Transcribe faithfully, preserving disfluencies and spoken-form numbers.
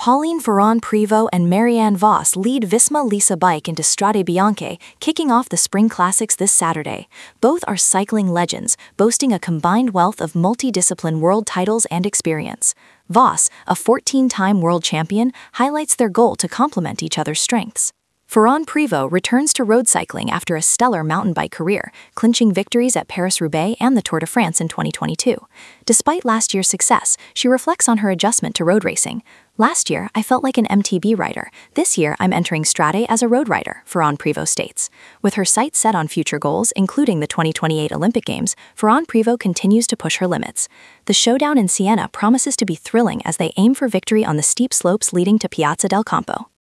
Pauline Ferrand-Prévot and Marianne Vos lead Visma Lease Bike into Strade Bianche, kicking off the Spring Classics this Saturday. Both are cycling legends, boasting a combined wealth of multi-discipline world titles and experience. Vos, a fourteen-time world champion, highlights their goal to complement each other's strengths. Ferrand-Prévot returns to road cycling after a stellar mountain bike career, clinching victories at Paris-Roubaix and the Tour de France in twenty twenty-two. Despite last year's success, she reflects on her adjustment to road racing. "Last year, I felt like an M T B rider. This year, I'm entering Strade as a road rider," Ferrand-Prévot states. With her sights set on future goals, including the twenty twenty-eight Olympic Games, Ferrand-Prévot continues to push her limits. The showdown in Siena promises to be thrilling as they aim for victory on the steep slopes leading to Piazza del Campo.